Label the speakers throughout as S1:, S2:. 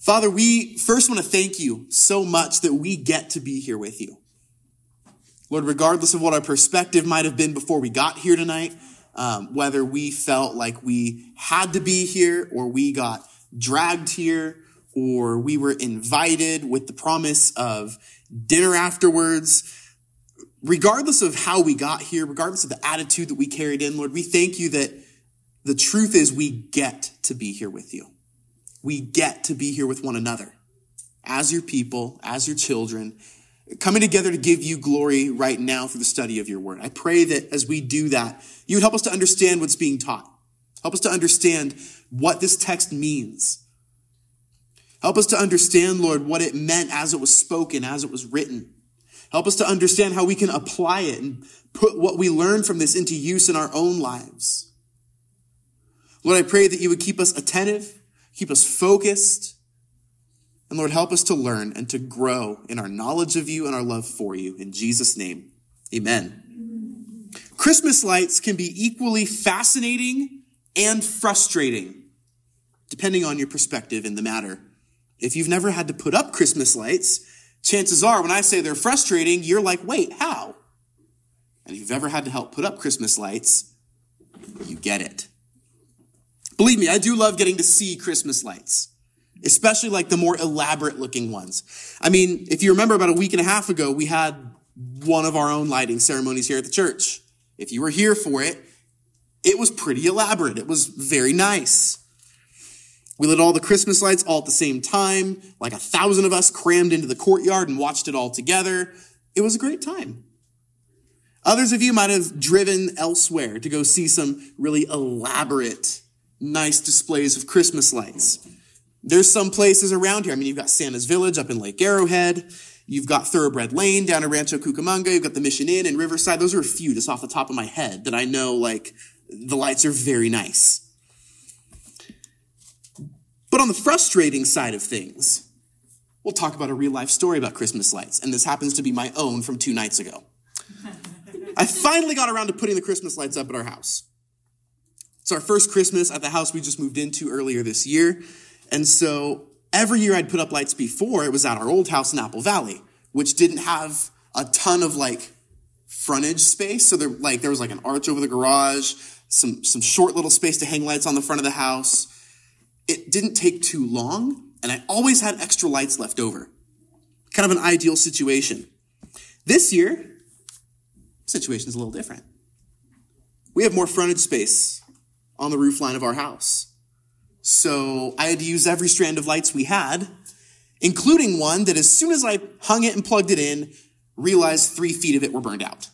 S1: Father, we first want to thank you so much that we get to be here with you. Lord, regardless of what our perspective might have been before we got here tonight, whether we felt like we had to be here or we got dragged here or we were invited with the promise of dinner afterwards, regardless of how we got here, regardless of the attitude that we carried in, Lord, we thank you that the truth is we get to be here with you. We get to be here with one another as your people, as your children, coming together to give you glory right now through the study of your word. I pray that as we do that, you would help us to understand what's being taught. Help us to understand what this text means. Help us to understand, Lord, what it meant as it was spoken, as it was written. Help us to understand how we can apply it and put what we learn from this into use in our own lives. Lord, I pray that you would keep us attentive, keep us focused, and Lord, help us to learn and to grow in our knowledge of you and our love for you. In Jesus' name, amen. Christmas lights can be equally fascinating and frustrating, depending on your perspective in the matter. If you've never had to put up Christmas lights, chances are when I say they're frustrating, you're like, wait, how? And if you've ever had to help put up Christmas lights, you get it. Believe me, I do love getting to see Christmas lights, especially like the more elaborate looking ones. I mean, if you remember about a week and a half ago, we had one of our own lighting ceremonies here at the church. If you were here for it, it was pretty elaborate. It was very nice. We lit all the Christmas lights all at the same time. Like 1,000 of us crammed into the courtyard and watched it all together. It was a great time. Others of you might have driven elsewhere to go see some really elaborate, nice displays of Christmas lights. There's some places around here. I mean, you've got Santa's Village up in Lake Arrowhead. You've got Thoroughbred Lane down in Rancho Cucamonga. You've got the Mission Inn in Riverside. Those are a few just off the top of my head that I know, like, the lights are very nice. But on the frustrating side of things, we'll talk about a real life story about Christmas lights. And this happens to be my own from 2 nights ago. I finally got around to putting the Christmas lights up at our house. It's our first Christmas at the house we just moved into earlier this year. And so every year I'd put up lights before, it was at our old house in Apple Valley, which didn't have a ton of like frontage space. So there was like an arch over the garage, some short little space to hang lights on the front of the house. It didn't take too long, and I always had extra lights left over. Kind of an ideal situation. This year, the situation's a little different. We have more frontage space on the roof line of our house. So I had to use every strand of lights we had, including one that as soon as I hung it and plugged it in, realized 3 feet of it were burned out.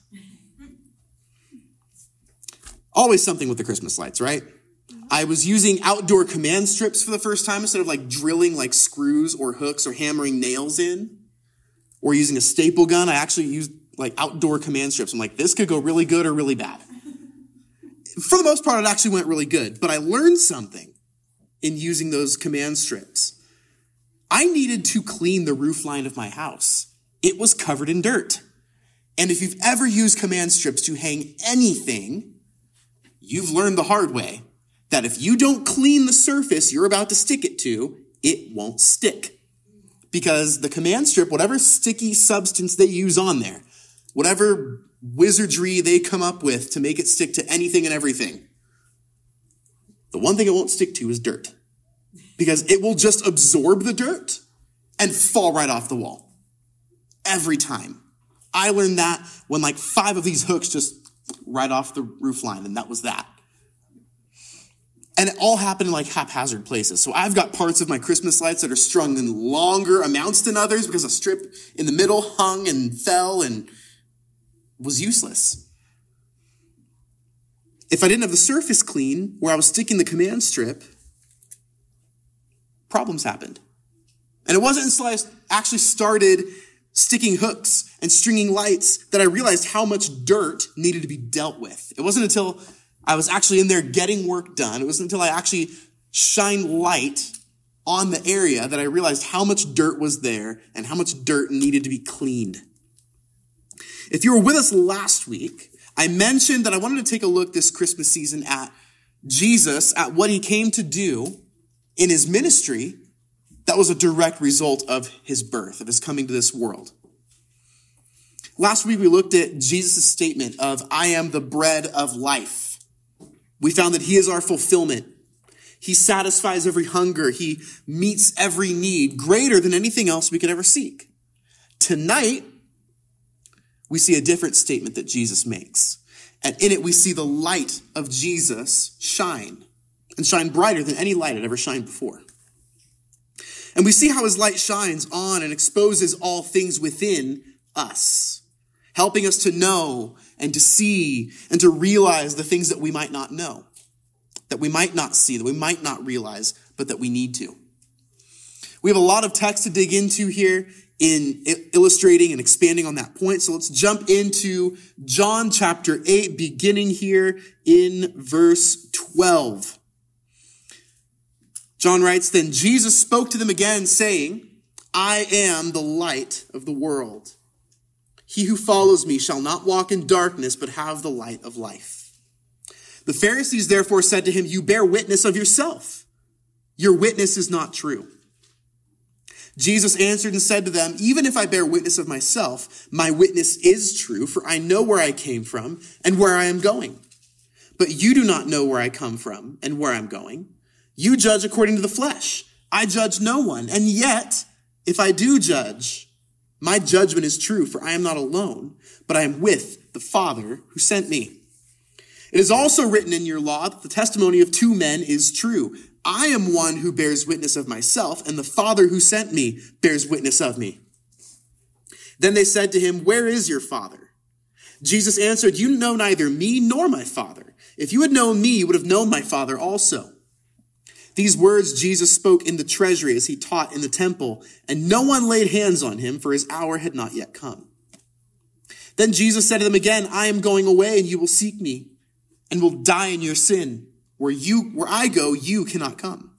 S1: Always something with the Christmas lights, right? I was using outdoor command strips for the first time instead of like drilling like screws or hooks or hammering nails in or using a staple gun. I actually used like outdoor command strips. I'm like, this could go really good or really bad. For the most part, it actually went really good, but I learned something in using those command strips. I needed to clean the roof line of my house. It was covered in dirt. And if you've ever used command strips to hang anything, you've learned the hard way that if you don't clean the surface you're about to stick it to, it won't stick. Because the command strip, whatever sticky substance they use on there, whatever wizardry they come up with to make it stick to anything and everything, the one thing it won't stick to is dirt. Because it will just absorb the dirt and fall right off the wall. Every time. I learned that when like 5 of these hooks just right off the roof line, and that was that. And it all happened in like haphazard places. So I've got parts of my Christmas lights that are strung in longer amounts than others because a strip in the middle hung and fell and was useless. If I didn't have the surface clean where I was sticking the command strip, problems happened. And it wasn't until I actually started sticking hooks and stringing lights that I realized how much dirt needed to be dealt with. It wasn't until I was actually in there getting work done. It wasn't until I actually shined light on the area that I realized how much dirt was there and how much dirt needed to be cleaned. If you were with us last week, I mentioned that I wanted to take a look this Christmas season at Jesus, at what he came to do in his ministry, That was a direct result of his birth, of his coming to this world. Last week, we looked at Jesus' statement of, I am the bread of life. We found that he is our fulfillment. He satisfies every hunger. He meets every need greater than anything else we could ever seek. Tonight, we see a different statement that Jesus makes. And in it, we see the light of Jesus shine, and shine brighter than any light had ever shined before. And we see how his light shines on and exposes all things within us, helping us to know and to see and to realize the things that we might not know, that we might not see, that we might not realize, but that we need to. We have a lot of text to dig into here in illustrating and expanding on that point. So let's jump into John chapter 8, beginning here in verse 12. John writes, Then Jesus spoke to them again, saying, I am the light of the world. He who follows me shall not walk in darkness, but have the light of life. The Pharisees therefore said to him, You bear witness of yourself. Your witness is not true. Jesus answered and said to them, Even if I bear witness of myself, my witness is true, for I know where I came from and where I am going. But you do not know where I come from and where I'm going. You judge according to the flesh. I judge no one. And yet, if I do judge, my judgment is true, for I am not alone, but I am with the Father who sent me. It is also written in your law that the testimony of two men is true. I am one who bears witness of myself, and the Father who sent me bears witness of me. Then they said to him, Where is your Father? Jesus answered, You know neither me nor my Father. If you had known me, you would have known my Father also. These words Jesus spoke in the treasury as he taught in the temple, and no one laid hands on him, for his hour had not yet come. Then Jesus said to them again, I am going away, and you will seek me, and will die in your sin. Where I go, you cannot come.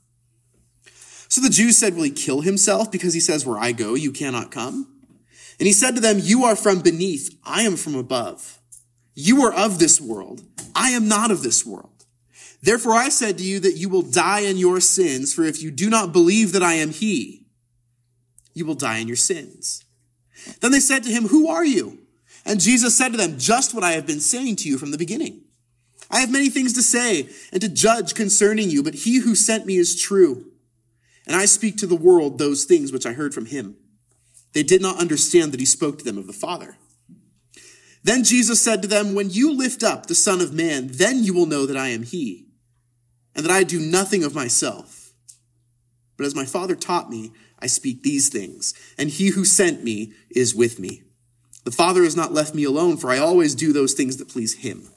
S1: So the Jews said, Will he kill himself because he says, Where I go, you cannot come? And he said to them, You are from beneath, I am from above. You are of this world, I am not of this world. Therefore I said to you that you will die in your sins, for if you do not believe that I am he, you will die in your sins. Then they said to him, Who are you? And Jesus said to them, Just what I have been saying to you from the beginning. I have many things to say and to judge concerning you, but he who sent me is true. And I speak to the world those things which I heard from him. They did not understand that he spoke to them of the Father. Then Jesus said to them, When you lift up the Son of Man, then you will know that I am he, and that I do nothing of myself. But as my Father taught me, I speak these things, and he who sent me is with me. The Father has not left me alone, for I always do those things that please him.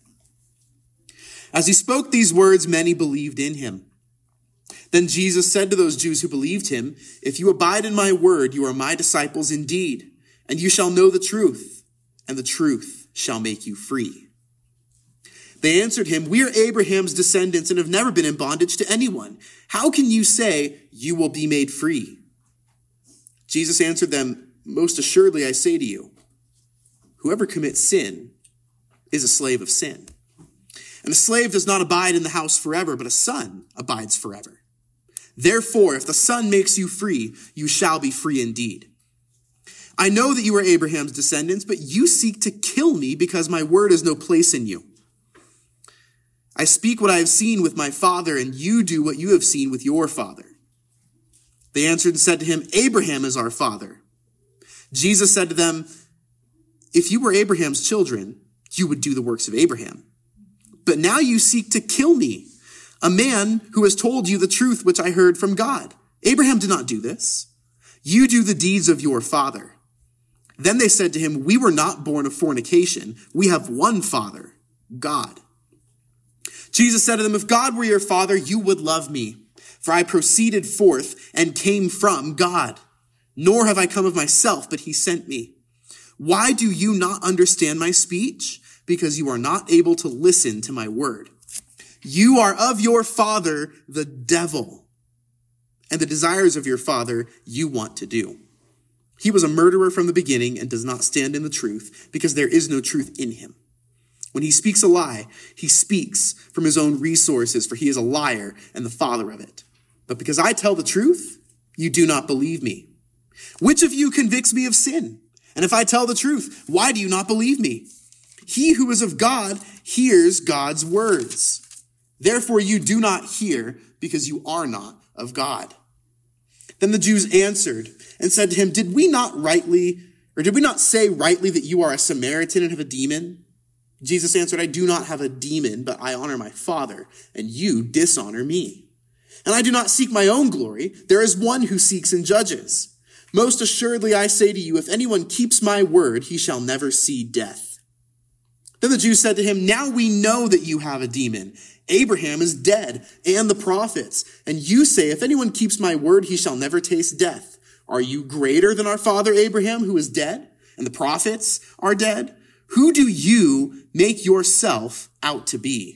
S1: As he spoke these words, many believed in him. Then Jesus said to those Jews who believed him, If you abide in my word, you are my disciples indeed, and you shall know the truth, and the truth shall make you free. They answered him, We are Abraham's descendants and have never been in bondage to anyone. How can you say you will be made free? Jesus answered them, Most assuredly I say to you, whoever commits sin is a slave of sin. And a slave does not abide in the house forever, but a son abides forever. Therefore, if the Son makes you free, you shall be free indeed. I know that you are Abraham's descendants, but you seek to kill me because my word has no place in you. I speak what I have seen with my father, and you do what you have seen with your father. They answered and said to him, Abraham is our father. Jesus said to them, If you were Abraham's children, you would do the works of Abraham. But now you seek to kill me, a man who has told you the truth which I heard from God. Abraham did not do this. You do the deeds of your father. Then they said to him, We were not born of fornication. We have one Father, God. Jesus said to them, If God were your Father, you would love me, for I proceeded forth and came from God. Nor have I come of myself, but he sent me. Why do you not understand my speech? Because you are not able to listen to my word. You are of your father, the devil, and the desires of your father you want to do. He was a murderer from the beginning and does not stand in the truth, because there is no truth in him. When he speaks a lie, he speaks from his own resources, for he is a liar and the father of it. But because I tell the truth, you do not believe me? Which of you convicts me of sin? And if I tell the truth, why do you not believe me? He who is of God hears God's words. Therefore you do not hear, because you are not of God." Then the Jews answered and said to him, did we not say rightly that you are a Samaritan and have a demon?" Jesus answered, "I do not have a demon, but I honor my Father, and you dishonor me. And I do not seek my own glory. There is one who seeks and judges. Most assuredly I say to you, if anyone keeps my word, he shall never see death." Then the Jews said to him, "Now we know that you have a demon. Abraham is dead, and the prophets. And you say, if anyone keeps my word, he shall never taste death. Are you greater than our father Abraham, who is dead, and the prophets are dead? Who do you make yourself out to be?"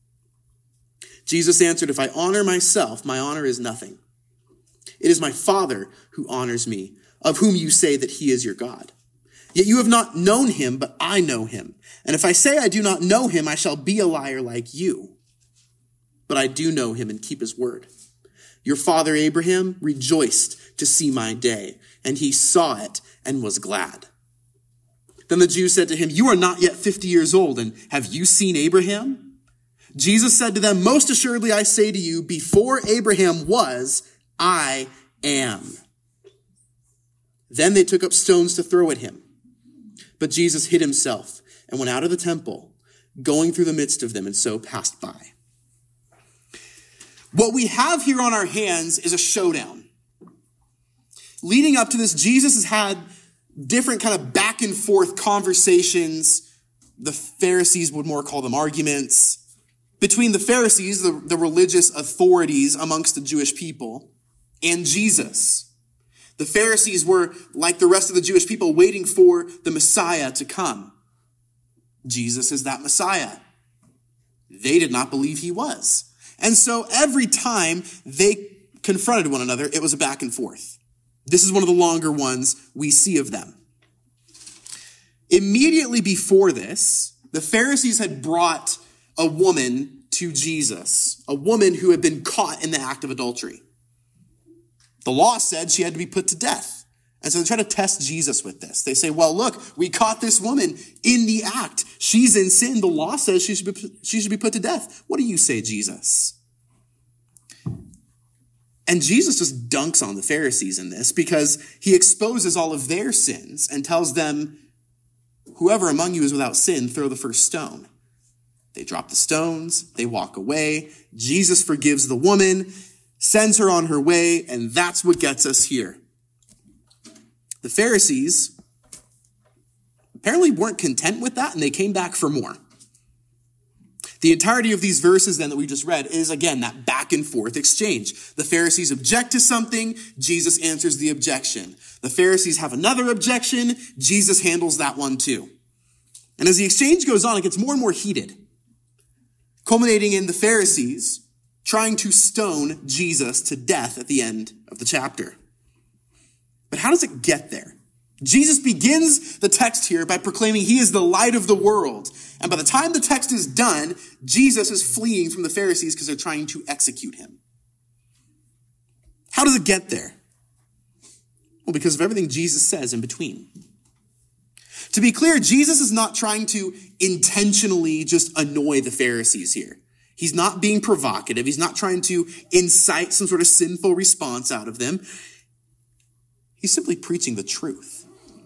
S1: Jesus answered, "If I honor myself, my honor is nothing. It is my Father who honors me, of whom you say that he is your God. Yet you have not known him, but I know him. And if I say I do not know him, I shall be a liar like you. But I do know him and keep his word. Your father Abraham rejoiced to see my day, and he saw it and was glad." Then the Jews said to him, "You are not yet 50 years old, and have you seen Abraham?" Jesus said to them, "Most assuredly I say to you, before Abraham was, I am." Then they took up stones to throw at him. But Jesus hid himself and went out of the temple, going through the midst of them, and so passed by. What we have here on our hands is a showdown. Leading up to this, Jesus has had different kind of back and forth conversations. The Pharisees would more call them arguments. Between the Pharisees, the religious authorities amongst the Jewish people, and Jesus. The Pharisees were, like the rest of the Jewish people, waiting for the Messiah to come. Jesus is that Messiah. They did not believe he was. And so every time they confronted one another, it was a back and forth. This is one of the longer ones we see of them. Immediately before this, the Pharisees had brought a woman to Jesus, a woman who had been caught in the act of adultery. The law said she had to be put to death. And so they try to test Jesus with this. They say, well, look, we caught this woman in the act. She's in sin. The law says she should be put to death. What do you say, Jesus? And Jesus just dunks on the Pharisees in this because he exposes all of their sins and tells them, whoever among you is without sin, throw the first stone. They drop the stones. They walk away. Jesus forgives the woman, sends her on her way, and that's what gets us here. The Pharisees apparently weren't content with that, and they came back for more. The entirety of these verses then that we just read is, again, that back and forth exchange. The Pharisees object to something, Jesus answers the objection. The Pharisees have another objection, Jesus handles that one too. And as the exchange goes on, it gets more and more heated, culminating in the Pharisees trying to stone Jesus to death at the end of the chapter. But how does it get there? Jesus begins the text here by proclaiming he is the light of the world. And by the time the text is done, Jesus is fleeing from the Pharisees because they're trying to execute him. How does it get there? Well, because of everything Jesus says in between. To be clear, Jesus is not trying to intentionally just annoy the Pharisees here. He's not being provocative. He's not trying to incite some sort of sinful response out of them. He's simply preaching the truth.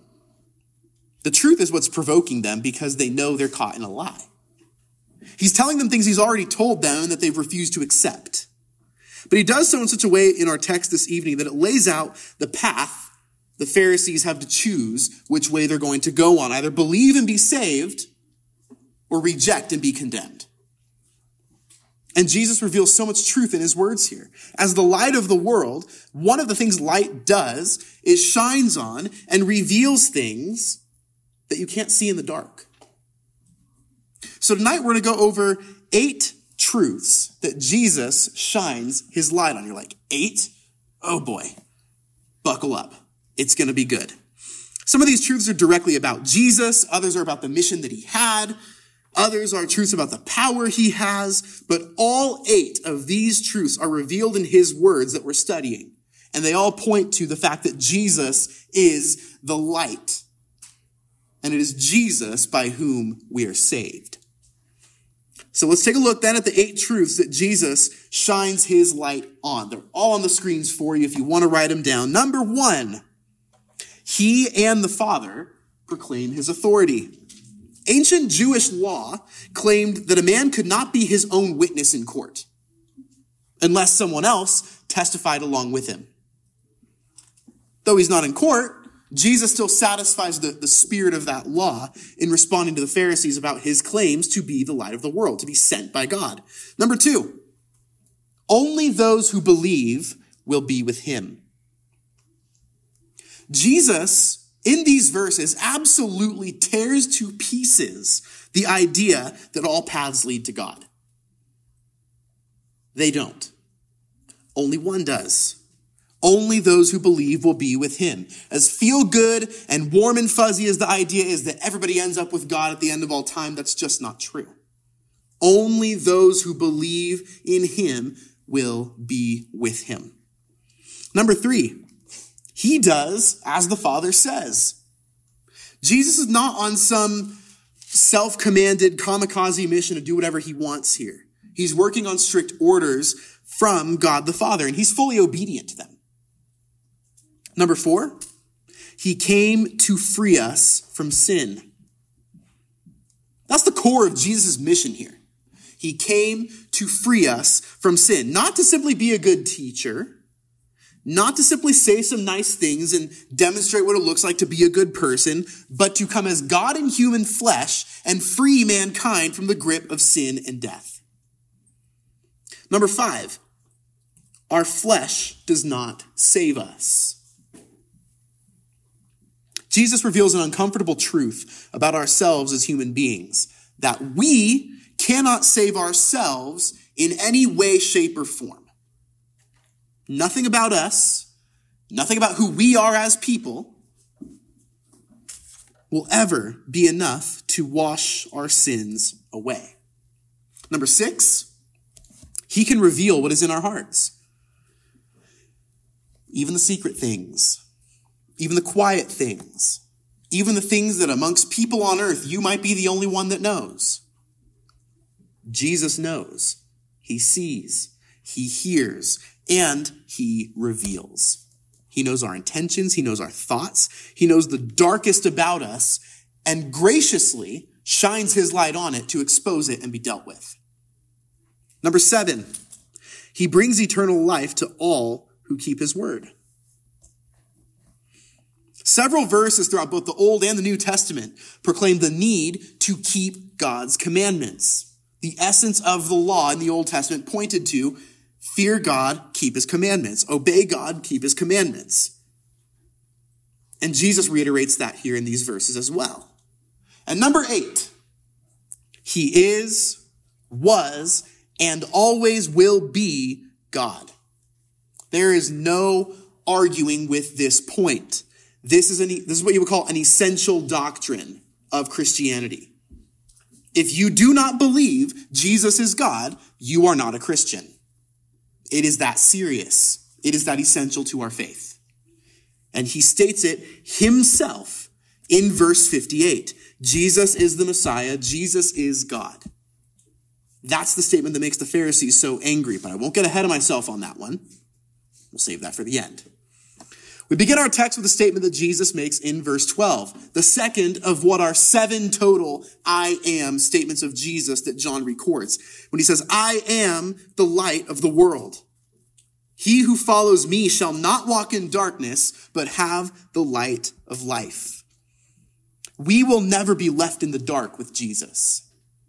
S1: The truth is what's provoking them because they know they're caught in a lie. He's telling them things he's already told them that they've refused to accept. But he does so in such a way in our text this evening that it lays out the path the Pharisees have to choose which way they're going to go on. Either believe and be saved or reject and be condemned. And Jesus reveals so much truth in his words here. As the light of the world, one of the things light does is shines on and reveals things that you can't see in the dark. So tonight we're going to go over 8 truths that Jesus shines his light on. You're like, 8? Oh boy, buckle up. It's going to be good. Some of these truths are directly about Jesus. Others are about the mission that he had. Others are truths about the power he has. But all 8 of these truths are revealed in his words that we're studying. And they all point to the fact that Jesus is the light. And it is Jesus by whom we are saved. So let's take a look then at the 8 truths that Jesus shines his light on. They're all on the screens for you if you want to write them down. Number 1, he and the Father proclaim his authority. Ancient Jewish law claimed that a man could not be his own witness in court unless someone else testified along with him. Though he's not in court, Jesus still satisfies the spirit of that law in responding to the Pharisees about his claims to be the light of the world, to be sent by God. Number 2, only those who believe will be with him. Jesus, in these verses, absolutely tears to pieces the idea that all paths lead to God. They don't. Only one does. Only those who believe will be with him. As feel good and warm and fuzzy as the idea is that everybody ends up with God at the end of all time, that's just not true. Only those who believe in him will be with him. Number 3, he does as the Father says. Jesus is not on some self-commanded kamikaze mission to do whatever he wants here. He's working on strict orders from God the Father, and he's fully obedient to them. Number 4, he came to free us from sin. That's the core of Jesus' mission here. He came to free us from sin, not to simply be a good teacher, not to simply say some nice things and demonstrate what it looks like to be a good person, but to come as God in human flesh and free mankind from the grip of sin and death. Number 5, our flesh does not save us. Jesus reveals an uncomfortable truth about ourselves as human beings, that we cannot save ourselves in any way, shape, or form. Nothing about us, nothing about who we are as people will ever be enough to wash our sins away. Number 6, he can reveal what is in our hearts. Even the secret things. Even the quiet things, even the things that amongst people on earth, you might be the only one that knows. Jesus knows, he sees, he hears, and he reveals. He knows our intentions, he knows our thoughts, he knows the darkest about us, and graciously shines his light on it to expose it and be dealt with. Number 7, he brings eternal life to all who keep his word. Several verses throughout both the Old and the New Testament proclaim the need to keep God's commandments. The essence of the law in the Old Testament pointed to fear God, keep his commandments. Obey God, keep his commandments. And Jesus reiterates that here in these verses as well. And number 8, he is, was, and always will be God. There is no arguing with this point. This is what you would call an essential doctrine of Christianity. If you do not believe Jesus is God, you are not a Christian. It is that serious. It is that essential to our faith. And he states it himself in verse 58. Jesus is the Messiah. Jesus is God. That's the statement that makes the Pharisees so angry, but I won't get ahead of myself on that one. We'll save that for the end. We begin our text with a statement that Jesus makes in verse 12, the second of what are 7 total I am statements of Jesus that John records. When he says, I am the light of the world. He who follows me shall not walk in darkness, but have the light of life. We will never be left in the dark with Jesus.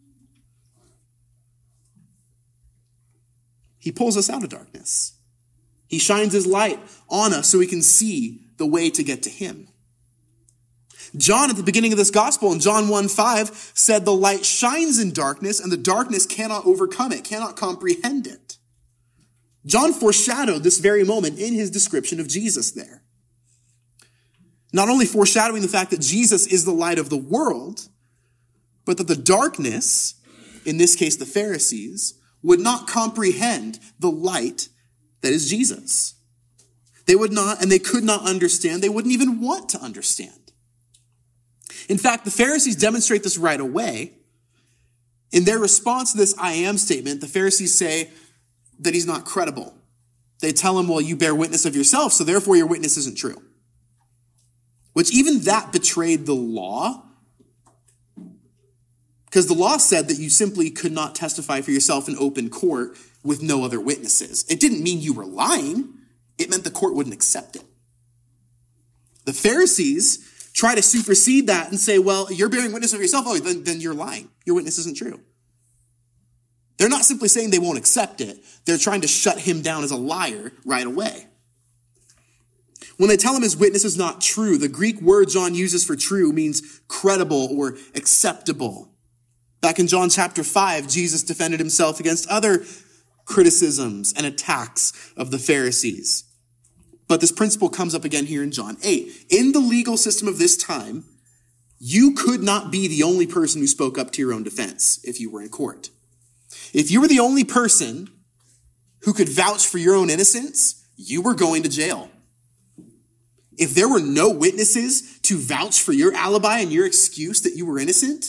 S1: He pulls us out of darkness. He shines his light on us so we can see the way to get to him. John, at the beginning of this gospel, in John 1:5, said the light shines in darkness and the darkness cannot overcome it, cannot comprehend it. John foreshadowed this very moment in his description of Jesus there. Not only foreshadowing the fact that Jesus is the light of the world, but that the darkness, in this case the Pharisees, would not comprehend the light that is Jesus. They would not, and they could not understand. They wouldn't even want to understand. In fact, the Pharisees demonstrate this right away. In their response to this I am statement, the Pharisees say that he's not credible. They tell him, well, you bear witness of yourself, so therefore your witness isn't true. Which even that betrayed the law. Because the law said that you simply could not testify for yourself in open court with no other witnesses. It didn't mean you were lying. It meant the court wouldn't accept it. The Pharisees try to supersede that and say, well, you're bearing witness of yourself. Oh, then you're lying. Your witness isn't true. They're not simply saying they won't accept it. They're trying to shut him down as a liar right away. When they tell him his witness is not true, the Greek word John uses for true means credible or acceptable. Back in John chapter 5, Jesus defended himself against other criticisms and attacks of the Pharisees. But this principle comes up again here in John 8. In the legal system of this time, you could not be the only person who spoke up to your own defense if you were in court. If you were the only person who could vouch for your own innocence, you were going to jail. If there were no witnesses to vouch for your alibi and your excuse that you were innocent,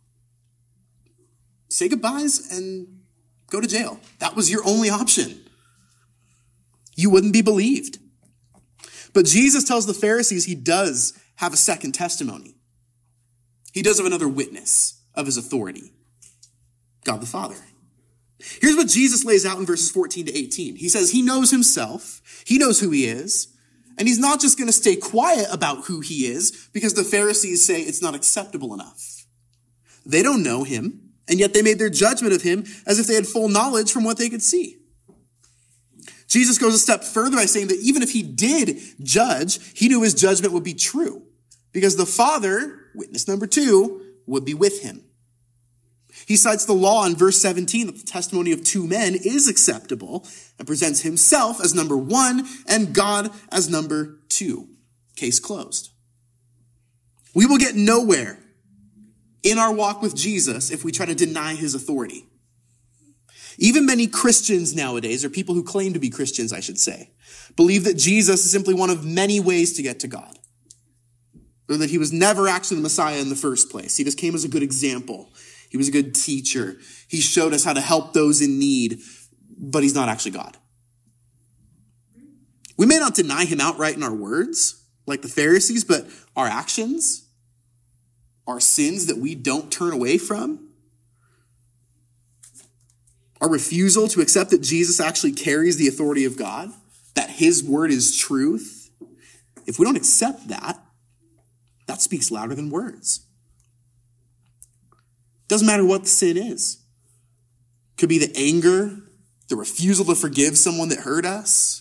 S1: say goodbyes and go to jail. That was your only option. You wouldn't be believed. But Jesus tells the Pharisees he does have a second testimony. He does have another witness of his authority, God the Father. Here's what Jesus lays out in verses 14 to 18. He says he knows himself, he knows who he is, and he's not just going to stay quiet about who he is because the Pharisees say it's not acceptable enough. They don't know him, and yet they made their judgment of him as if they had full knowledge from what they could see. Jesus goes a step further by saying that even if he did judge, he knew his judgment would be true because the Father, witness number 2, would be with him. He cites the law in verse 17 that the testimony of 2 men is acceptable and presents himself as number 1 and God as number 2. Case closed. We will get nowhere in our walk with Jesus if we try to deny his authority. Even many Christians nowadays, or people who claim to be Christians, I should say, believe that Jesus is simply one of many ways to get to God. Or that he was never actually the Messiah in the first place. He just came as a good example. He was a good teacher. He showed us how to help those in need, but he's not actually God. We may not deny him outright in our words, like the Pharisees, but our actions, our sins that we don't turn away from, our refusal to accept that Jesus actually carries the authority of God, that his word is truth, if we don't accept that, that speaks louder than words. Doesn't matter what the sin is. Could be the anger, the refusal to forgive someone that hurt us,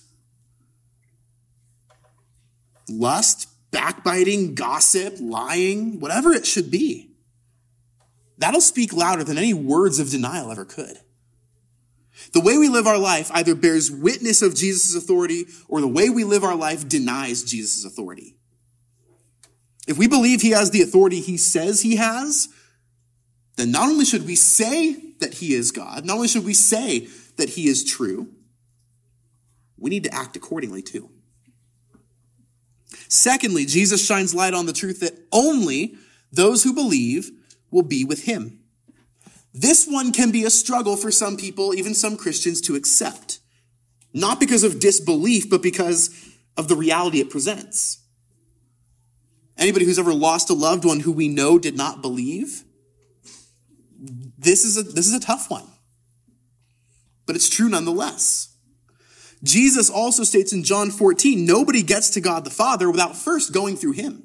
S1: lust, backbiting, gossip, lying, whatever it should be. That'll speak louder than any words of denial ever could. The way we live our life either bears witness of Jesus' authority or the way we live our life denies Jesus' authority. If we believe he has the authority he says he has, then not only should we say that he is God, not only should we say that he is true, we need to act accordingly too. Secondly, Jesus shines light on the truth that only those who believe will be with him. This one can be a struggle for some people, even some Christians, to accept. Not because of disbelief, but because of the reality it presents. Anybody who's ever lost a loved one who we know did not believe, this is a tough one. But it's true nonetheless. Jesus also states in John 14, nobody gets to God the Father without first going through him.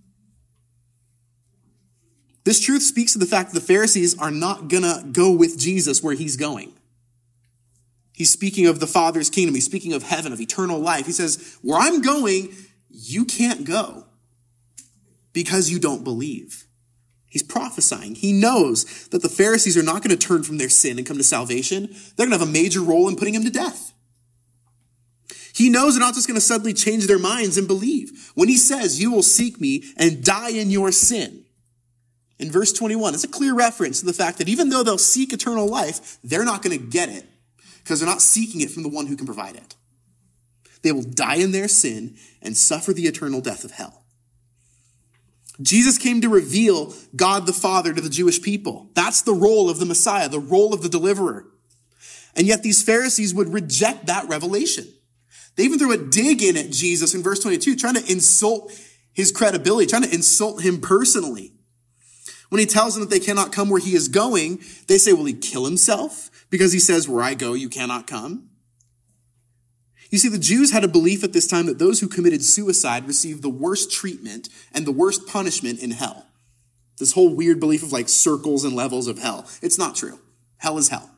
S1: This truth speaks to the fact that the Pharisees are not going to go with Jesus where he's going. He's speaking of the Father's kingdom. He's speaking of heaven, of eternal life. He says, where I'm going, you can't go because you don't believe. He's prophesying. He knows that the Pharisees are not going to turn from their sin and come to salvation. They're going to have a major role in putting him to death. He knows they're not just going to suddenly change their minds and believe. When he says, you will seek me and die in your sin, in verse 21, it's a clear reference to the fact that even though they'll seek eternal life, they're not going to get it because they're not seeking it from the one who can provide it. They will die in their sin and suffer the eternal death of hell. Jesus came to reveal God the Father to the Jewish people. That's the role of the Messiah, the role of the deliverer. And yet these Pharisees would reject that revelation. They even threw a dig in at Jesus in verse 22, trying to insult his credibility, trying to insult him personally. When he tells them that they cannot come where he is going, they say, will he kill himself? Because he says, where I go, you cannot come. You see, the Jews had a belief at this time that those who committed suicide received the worst treatment and the worst punishment in hell. This whole weird belief of like circles and levels of hell. It's not true. Hell is hell.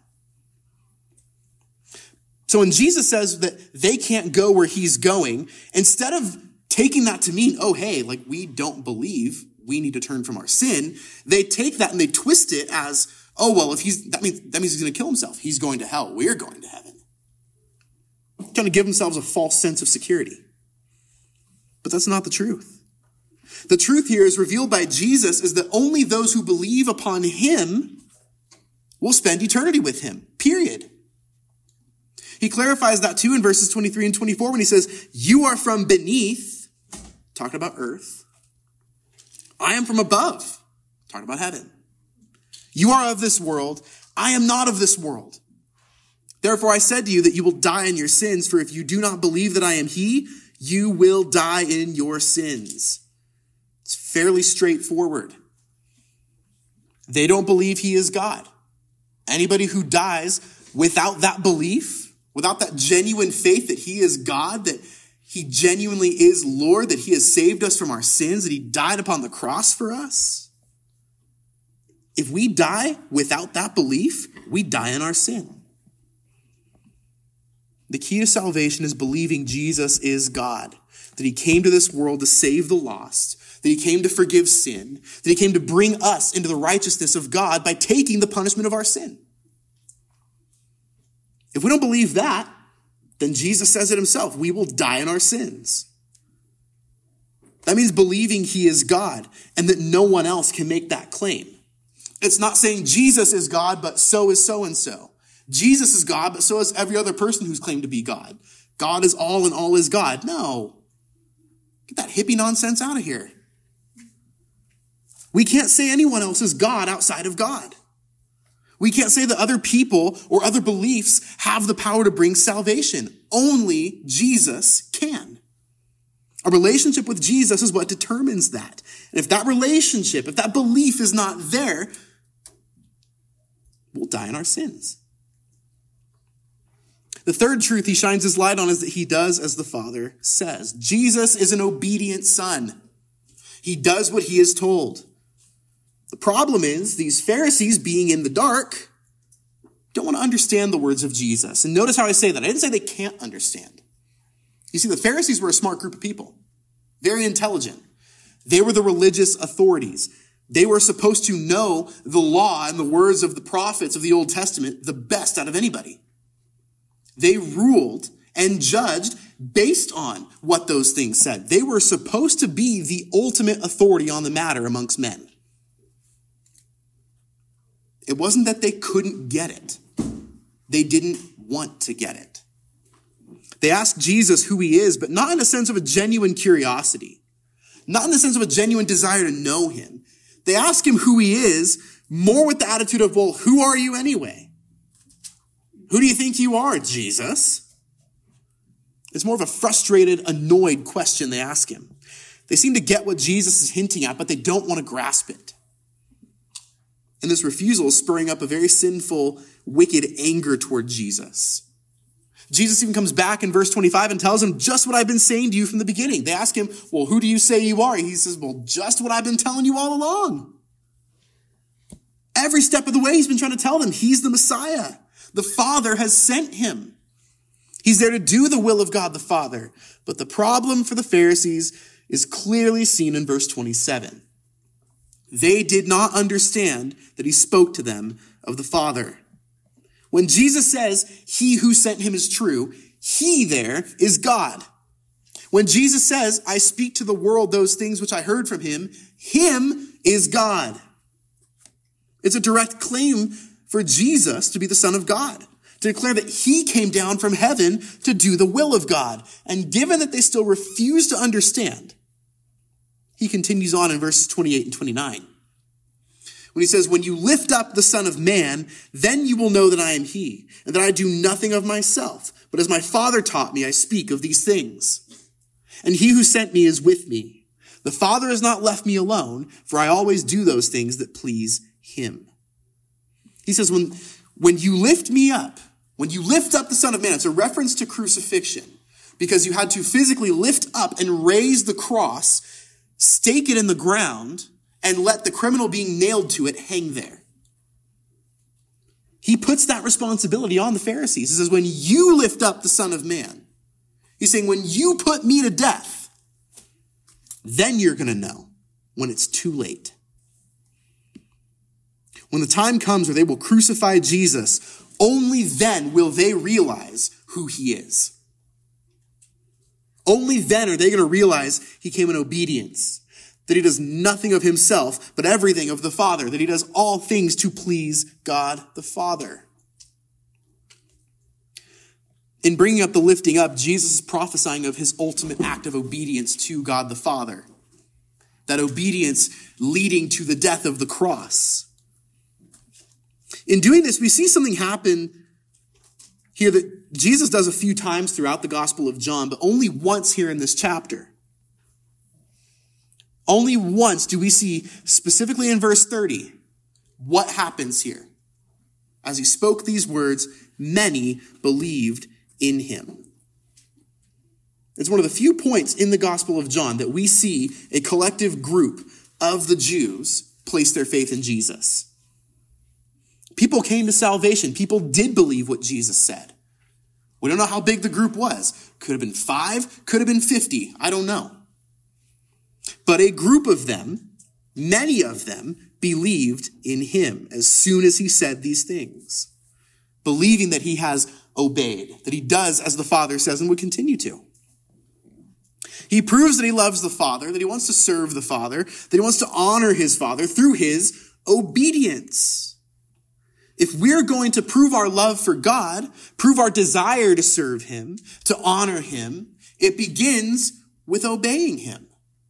S1: So when Jesus says that they can't go where he's going, instead of taking that to mean, oh, hey, like we don't believe we need to turn from our sin, they take that and they twist it as, oh, well, if that means he's going to kill himself. He's going to hell. We're going to heaven. Trying to give themselves a false sense of security. But that's not the truth. The truth here is revealed by Jesus is that only those who believe upon him will spend eternity with him, period. He clarifies that too in verses 23 and 24 when he says, you are from beneath, talking about earth. I am from above, talking about heaven. You are of this world. I am not of this world. Therefore, I said to you that you will die in your sins, for if you do not believe that I am he, you will die in your sins. It's fairly straightforward. They don't believe he is God. Anybody who dies without that belief, without that genuine faith that he is God, that he genuinely is Lord, that he has saved us from our sins, that he died upon the cross for us. If we die without that belief, we die in our sin. The key to salvation is believing Jesus is God, that he came to this world to save the lost, that he came to forgive sin, that he came to bring us into the righteousness of God by taking the punishment of our sin. If we don't believe that, then Jesus says it himself, we will die in our sins. That means believing he is God and that no one else can make that claim. It's not saying Jesus is God, but so is so-and-so. Jesus is God, but so is every other person who's claimed to be God. God is all and all is God. No. Get that hippie nonsense out of here. We can't say anyone else is God outside of God. We can't say that other people or other beliefs have the power to bring salvation. Only Jesus can. A relationship with Jesus is what determines that. And if that relationship, if that belief is not there, we'll die in our sins. The third truth he shines his light on is that he does as the Father says. Jesus is an obedient son. He does what he is told. The problem is these Pharisees, being in the dark, don't want to understand the words of Jesus. And notice how I say that. I didn't say they can't understand. You see, the Pharisees were a smart group of people, very intelligent. They were the religious authorities. They were supposed to know the law and the words of the prophets of the Old Testament the best out of anybody. They ruled and judged based on what those things said. They were supposed to be the ultimate authority on the matter amongst men. It wasn't that they couldn't get it. They didn't want to get it. They asked Jesus who he is, but not in a sense of a genuine curiosity, not in the sense of a genuine desire to know him. They ask him who he is more with the attitude of, well, who are you anyway? Who do you think you are, Jesus? It's more of a frustrated, annoyed question they ask him. They seem to get what Jesus is hinting at, but they don't want to grasp it. And this refusal is spurring up a very sinful, wicked anger toward Jesus. Jesus even comes back in verse 25 and tells them just what I've been saying to you from the beginning. They ask him, well, who do you say you are? He says, well, just what I've been telling you all along. Every step of the way, he's been trying to tell them he's the Messiah. The Father has sent him. He's there to do the will of God the Father. But the problem for the Pharisees is clearly seen in verse 27. They did not understand that he spoke to them of the Father. When Jesus says he who sent him is true, he there is God. When Jesus says, I speak to the world those things which I heard from him is God. It's a direct claim for Jesus to be the Son of God, to declare that he came down from heaven to do the will of God. And given that they still refuse to understand, he continues on in verses 28 and 29. When he says, when you lift up the Son of Man, then you will know that I am he, and that I do nothing of myself, but as my Father taught me, I speak of these things. And he who sent me is with me. The Father has not left me alone, for I always do those things that please him. He says, when you lift me up, when you lift up the Son of Man, it's a reference to crucifixion, because you had to physically lift up and raise the cross, stake it in the ground, and let the criminal being nailed to it hang there. He puts that responsibility on the Pharisees. He says, when you lift up the Son of Man, he's saying, when you put me to death, then you're going to know when it's too late. When the time comes where they will crucify Jesus, only then will they realize who he is. Only then are they going to realize he came in obedience, that he does nothing of himself, but everything of the Father, that he does all things to please God the Father. In bringing up the lifting up, Jesus is prophesying of his ultimate act of obedience to God the Father. That obedience leading to the death of the cross. In doing this, we see something happen here that Jesus does a few times throughout the Gospel of John, but only once here in this chapter. Only once do we see, specifically in verse 30, what happens here. As he spoke these words, many believed in him. It's one of the few points in the Gospel of John that we see a collective group of the Jews place their faith in Jesus. People came to salvation. People did believe what Jesus said. We don't know how big the group was. Could have been 5, could have been 50. I don't know. But a group of them, many of them, believed in him as soon as he said these things, believing that he has obeyed, that he does as the Father says and would continue to. He proves that he loves the Father, that he wants to serve the Father, that he wants to honor his Father through his obedience. If we're going to prove our love for God, prove our desire to serve him, to honor him, it begins with obeying him.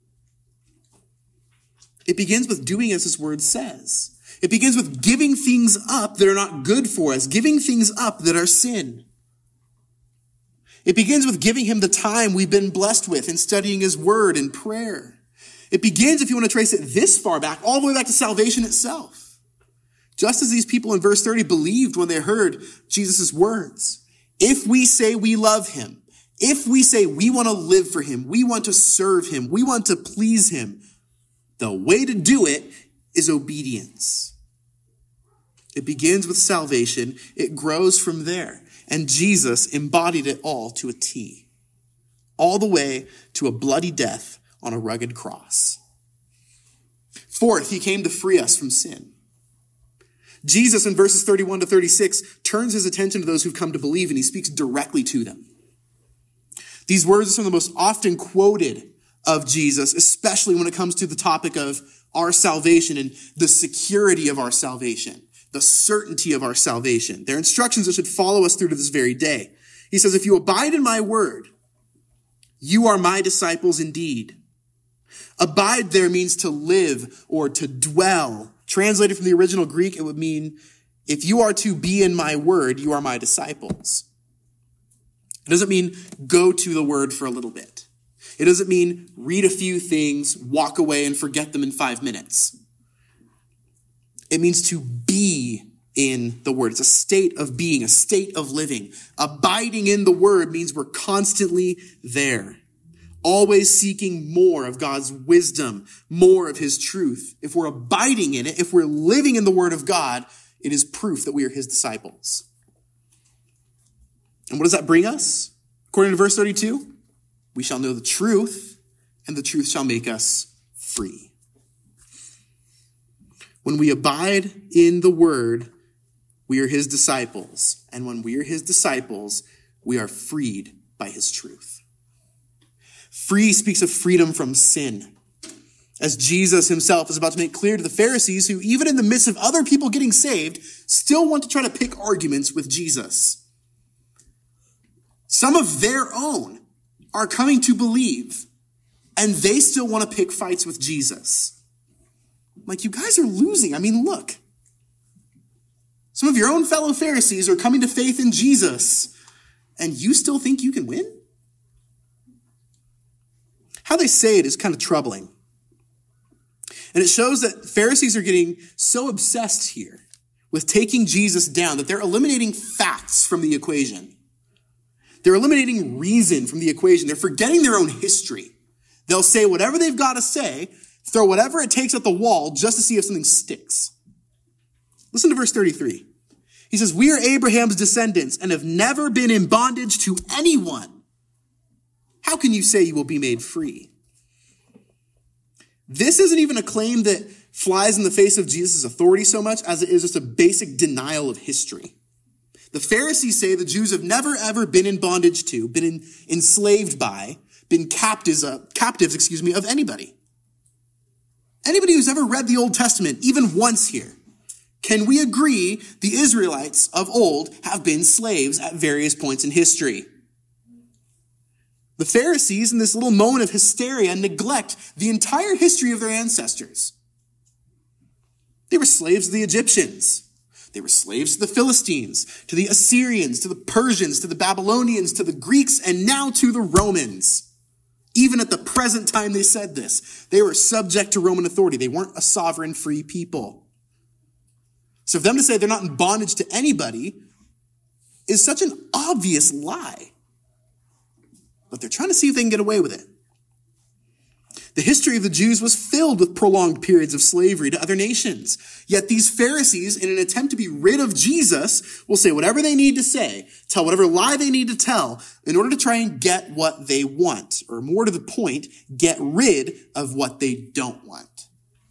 S1: It begins with doing as his word says. It begins with giving things up that are not good for us, giving things up that are sin. It begins with giving him the time we've been blessed with in studying his word and prayer. It begins, if you want to trace it this far back, all the way back to salvation itself. Just as these people in verse 30 believed when they heard Jesus' words. If we say we love him, if we say we want to live for him, we want to serve him, we want to please him, the way to do it is obedience. It begins with salvation. It grows from there. And Jesus embodied it all to a T. All the way to a bloody death on a rugged cross. Fourth, he came to free us from sin. Jesus in verses 31 to 36 turns his attention to those who've come to believe, and he speaks directly to them. These words are some of the most often quoted of Jesus, especially when it comes to the topic of our salvation and the security of our salvation, the certainty of our salvation. They're instructions that should follow us through to this very day. He says, if you abide in my word, you are my disciples indeed. Abide there means to live or to dwell. Translated from the original Greek, it would mean, if you are to be in my word, you are my disciples. It doesn't mean go to the word for a little bit. It doesn't mean read a few things, walk away, and forget them in 5 minutes. It means to be in the word. It's a state of being, a state of living. Abiding in the word means we're constantly there, always seeking more of God's wisdom, more of his truth. If we're abiding in it, if we're living in the word of God, it is proof that we are his disciples. And what does that bring us? According to verse 32, we shall know the truth, and the truth shall make us free. When we abide in the word, we are his disciples. And when we are his disciples, we are freed by his truth. Free speaks of freedom from sin. As Jesus himself is about to make clear to the Pharisees, who even in the midst of other people getting saved, still want to try to pick arguments with Jesus. Some of their own are coming to believe, and they still want to pick fights with Jesus. Like, you guys are losing. I mean, look. Some of your own fellow Pharisees are coming to faith in Jesus, and you still think you can win? How they say it is kind of troubling. And it shows that Pharisees are getting so obsessed here with taking Jesus down that they're eliminating facts from the equation. They're eliminating reason from the equation. They're forgetting their own history. They'll say whatever they've got to say, throw whatever it takes at the wall just to see if something sticks. Listen to verse 33. He says, we are Abraham's descendants and have never been in bondage to anyone. How can you say you will be made free? This isn't even a claim that flies in the face of Jesus' authority so much as it is just a basic denial of history. The Pharisees say the Jews have never ever been in bondage to, been enslaved by, been captives of anybody. Anybody who's ever read the Old Testament, even once here, can we agree the Israelites of old have been slaves at various points in history? The Pharisees, in this little moment of hysteria, neglect the entire history of their ancestors. They were slaves to the Egyptians. They were slaves to the Philistines, to the Assyrians, to the Persians, to the Babylonians, to the Greeks, and now to the Romans. Even at the present time they said this, they were subject to Roman authority. They weren't a sovereign, free people. So for them to say they're not in bondage to anybody is such an obvious lie. But they're trying to see if they can get away with it. The history of the Jews was filled with prolonged periods of slavery to other nations. Yet these Pharisees, in an attempt to be rid of Jesus, will say whatever they need to say, tell whatever lie they need to tell, in order to try and get what they want. Or more to the point, get rid of what they don't want.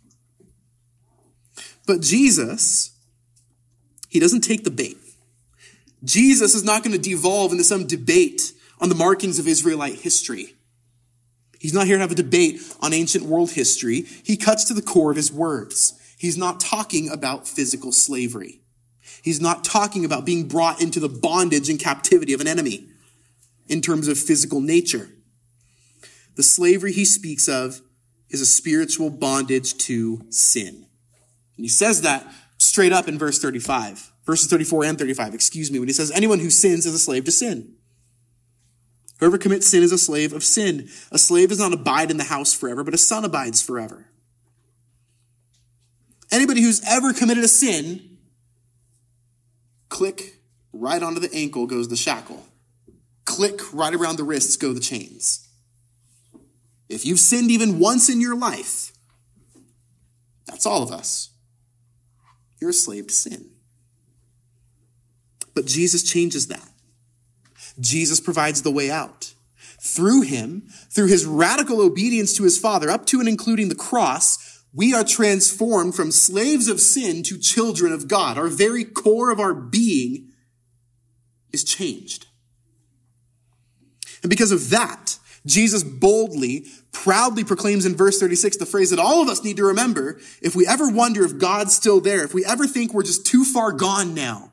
S1: But Jesus, he doesn't take the bait. Jesus is not going to devolve into some debate on the markings of Israelite history. He's not here to have a debate on ancient world history. He cuts to the core of his words. He's not talking about physical slavery. He's not talking about being brought into the bondage and captivity of an enemy in terms of physical nature. The slavery he speaks of is a spiritual bondage to sin. And he says that straight up in verses 34 and 35, when he says, anyone who sins is a slave to sin. Whoever commits sin is a slave of sin. A slave does not abide in the house forever, but a son abides forever. Anybody who's ever committed a sin, click, right onto the ankle goes the shackle. Click, right around the wrists go the chains. If you've sinned even once in your life, that's all of us. You're a slave to sin. But Jesus changes that. Jesus provides the way out. Through him, through his radical obedience to his Father, up to and including the cross, we are transformed from slaves of sin to children of God. Our very core of our being is changed. And because of that, Jesus boldly, proudly proclaims in verse 36 the phrase that all of us need to remember if we ever wonder if God's still there, if we ever think we're just too far gone now.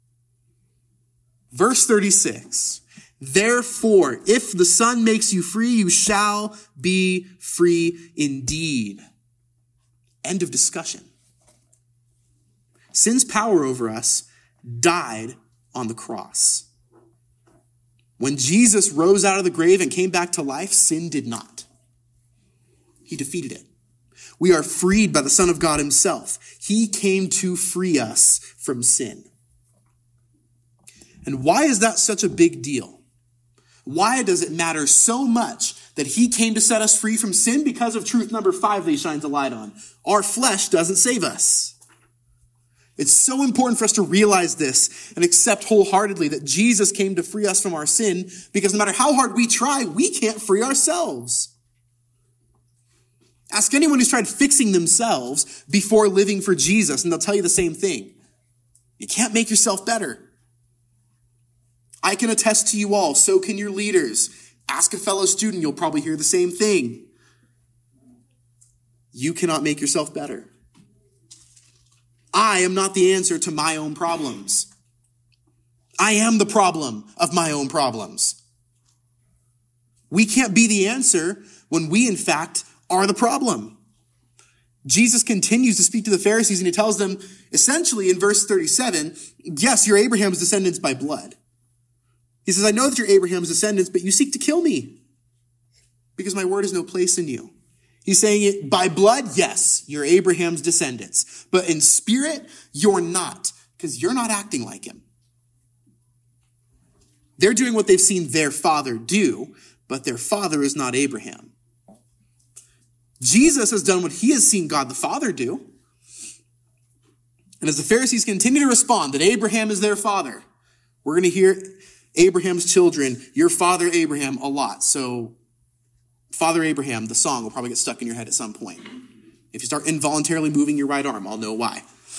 S1: Verse 36, therefore, if the Son makes you free, you shall be free indeed. End of discussion. Sin's power over us died on the cross. When Jesus rose out of the grave and came back to life, sin did not. He defeated it. We are freed by the Son of God himself. He came to free us from sin. And why is that such a big deal? Why does it matter so much that he came to set us free from sin? Because of truth number 5 that he shines a light on. Our flesh doesn't save us. It's so important for us to realize this and accept wholeheartedly that Jesus came to free us from our sin, because no matter how hard we try, we can't free ourselves. Ask anyone who's tried fixing themselves before living for Jesus, and they'll tell you the same thing. You can't make yourself better. I can attest to you all, so can your leaders. Ask a fellow student, you'll probably hear the same thing. You cannot make yourself better. I am not the answer to my own problems. I am the problem of my own problems. We can't be the answer when we, in fact, are the problem. Jesus continues to speak to the Pharisees, and he tells them, essentially in verse 37, yes, you're Abraham's descendants by blood. He says, I know that you're Abraham's descendants, but you seek to kill me because my word has no place in you. He's saying it by blood, yes, you're Abraham's descendants, but in spirit, you're not, because you're not acting like him. They're doing what they've seen their father do, but their father is not Abraham. Jesus has done what he has seen God the Father do. And as the Pharisees continue to respond that Abraham is their father, we're going to hear Abraham's children, your father Abraham, a lot. So Father Abraham, the song will probably get stuck in your head at some point. If you start involuntarily moving your right arm, I'll know why.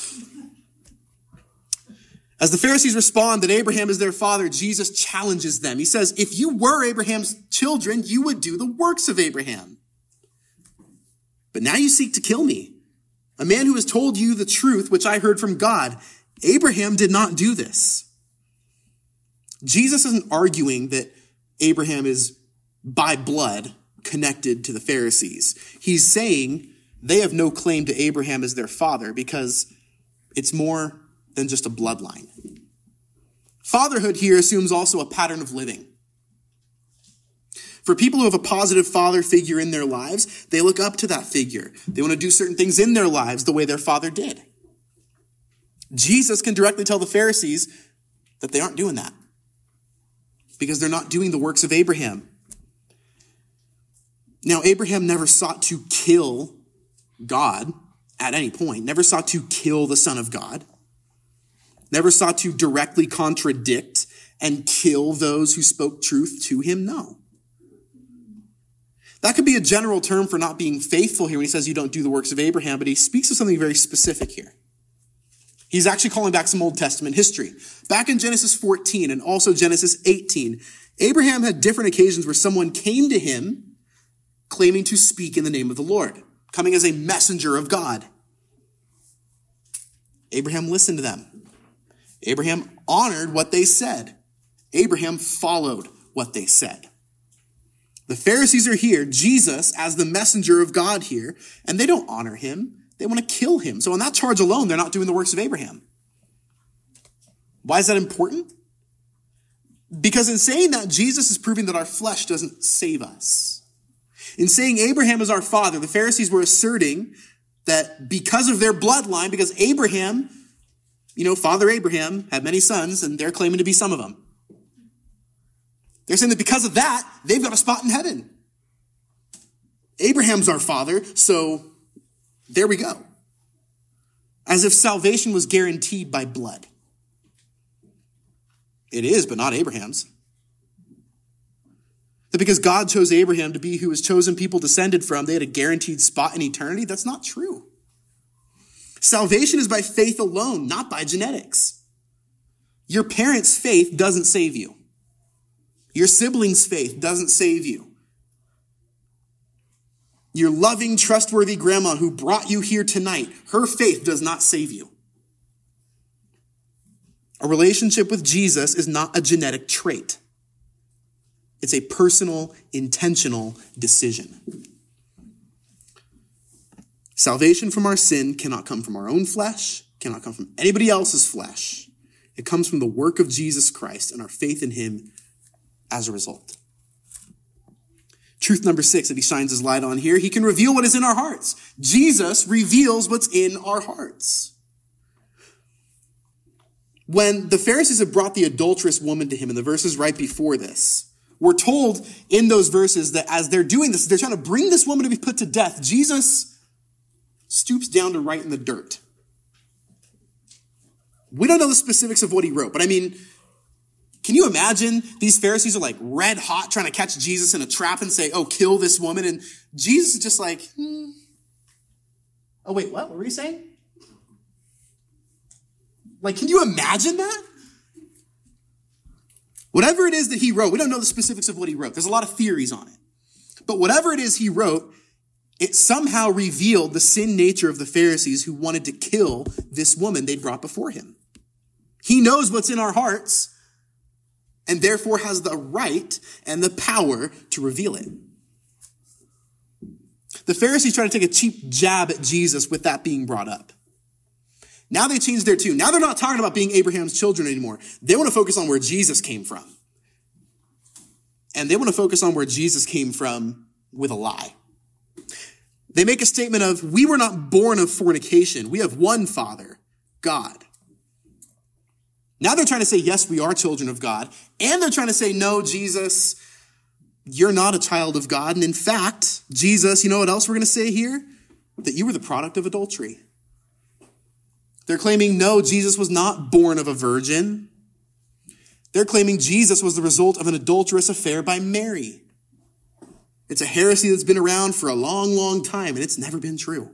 S1: As the Pharisees respond that Abraham is their father, Jesus challenges them. He says, if you were Abraham's children, you would do the works of Abraham. But now you seek to kill me, a man who has told you the truth, which I heard from God. Abraham did not do this. Jesus isn't arguing that Abraham is by blood connected to the Pharisees. He's saying they have no claim to Abraham as their father because it's more than just a bloodline. Fatherhood here assumes also a pattern of living. For people who have a positive father figure in their lives, they look up to that figure. They want to do certain things in their lives the way their father did. Jesus can directly tell the Pharisees that they aren't doing that because they're not doing the works of Abraham. Now, Abraham never sought to kill God at any point, never sought to kill the Son of God, never sought to directly contradict and kill those who spoke truth to him. No. That could be a general term for not being faithful here when he says you don't do the works of Abraham, but he speaks of something very specific here. He's actually calling back some Old Testament history. Back in Genesis 14 and also Genesis 18, Abraham had different occasions where someone came to him claiming to speak in the name of the Lord, coming as a messenger of God. Abraham listened to them. Abraham honored what they said. Abraham followed what they said. The Pharisees are here, Jesus as the messenger of God here, and they don't honor him. They want to kill him. So on that charge alone, they're not doing the works of Abraham. Why is that important? Because in saying that, Jesus is proving that our flesh doesn't save us. In saying Abraham is our father, the Pharisees were asserting that because of their bloodline, because Abraham, Father Abraham had many sons, and they're claiming to be some of them. They're saying that because of that, they've got a spot in heaven. Abraham's our father, so there we go. As if salvation was guaranteed by blood. It is, but not Abraham's. That because God chose Abraham to be who his chosen people descended from, they had a guaranteed spot in eternity. That's not true. Salvation is by faith alone, not by genetics. Your parents' faith doesn't save you. Your siblings' faith doesn't save you. Your loving, trustworthy grandma who brought you here tonight, her faith does not save you. A relationship with Jesus is not a genetic trait. It's a personal, intentional decision. Salvation from our sin cannot come from our own flesh, cannot come from anybody else's flesh. It comes from the work of Jesus Christ and our faith in him as a result. Truth number 6 that he shines his light on here, he can reveal what is in our hearts. Jesus reveals what's in our hearts. When the Pharisees have brought the adulterous woman to him in the verses right before this, we're told in those verses that as they're doing this, they're trying to bring this woman to be put to death. Jesus stoops down to write in the dirt. We don't know the specifics of what he wrote, but can you imagine these Pharisees are like red hot trying to catch Jesus in a trap and say, oh, kill this woman. And Jesus is just like, Oh, wait, what? What were you saying? Can you imagine that? Whatever it is that he wrote, we don't know the specifics of what he wrote. There's a lot of theories on it. But whatever it is he wrote, it somehow revealed the sin nature of the Pharisees who wanted to kill this woman they brought before him. He knows what's in our hearts. and therefore has the right and the power to reveal it. The Pharisees try to take a cheap jab at Jesus with that being brought up. Now they changed their tune. Now they're not talking about being Abraham's children anymore. They want to focus on where Jesus came from. And they want to focus on where Jesus came from with a lie. They make a statement of, we were not born of fornication. We have one Father, God. Now they're trying to say, yes, we are children of God. And they're trying to say, no, Jesus, you're not a child of God. And in fact, Jesus, you know what else we're going to say here? That you were the product of adultery. They're claiming, no, Jesus was not born of a virgin. They're claiming Jesus was the result of an adulterous affair by Mary. It's a heresy that's been around for a long, long time, and it's never been true.